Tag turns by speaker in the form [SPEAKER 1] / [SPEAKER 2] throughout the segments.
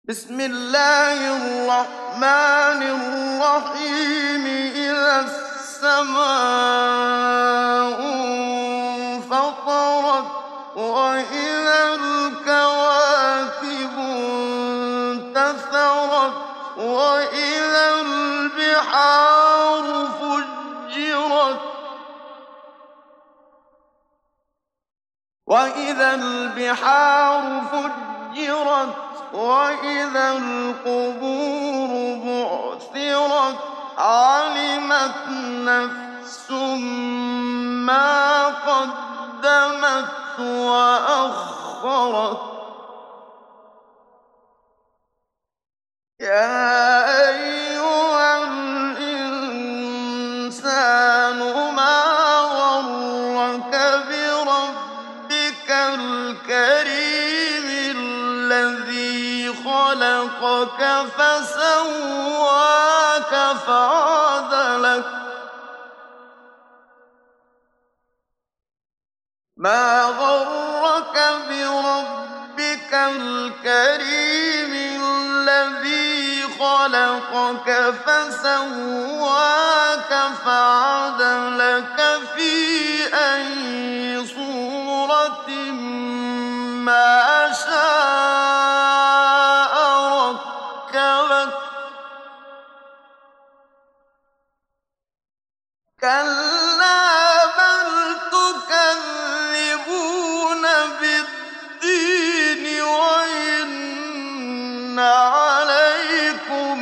[SPEAKER 1] بسم الله الرحمن الرحيم. إذا السماء انفطرت وإذا الكواكب انتثرت وإذا البحار فجرت وإذا القبور بعثرت علمت نفس ما قدمت وأخرت يا أيها الإنسان ما غرك بربك الكريم الذي خلقك فسواك فعدلك ما غرك بربك الكريم الذي خلقك فسواك فعدلك في أي صورة ما شاء ركبك كلا بل تكذبون بالدين وإن عليكم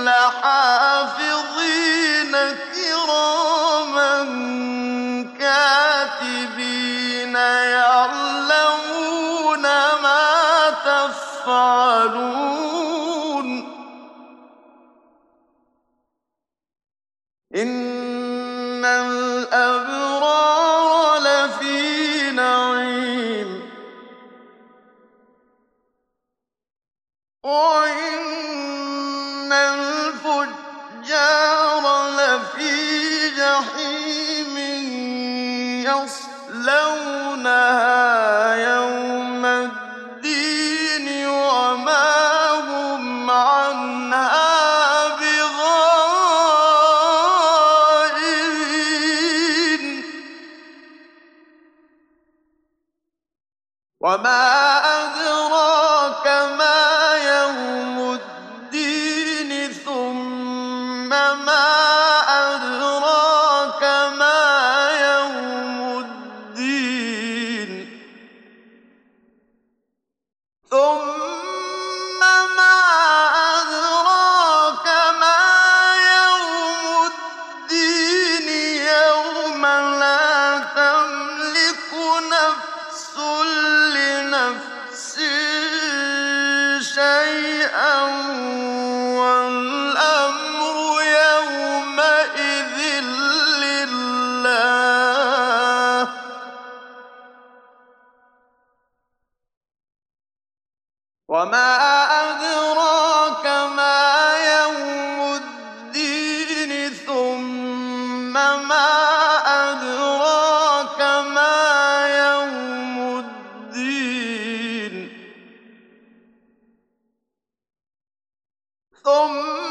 [SPEAKER 1] لحافظين كراما كاتبين يعلمون ما تفعلون إن الأبرار لفي نعيم وإن الفجار لفي جحيم يصلونها يوم الدين وما هم عنها بغائبين وما أدراك ما يوم الدين ثم ما أدراك ما يوم الدين ثم ما أدراك ما يوم الدين يوم لا تملك نفس لنفس شيئا والأمر يومئذ لله وما أدراك ما يوم الدين ثم ما أدراك ما يوم الدين ثم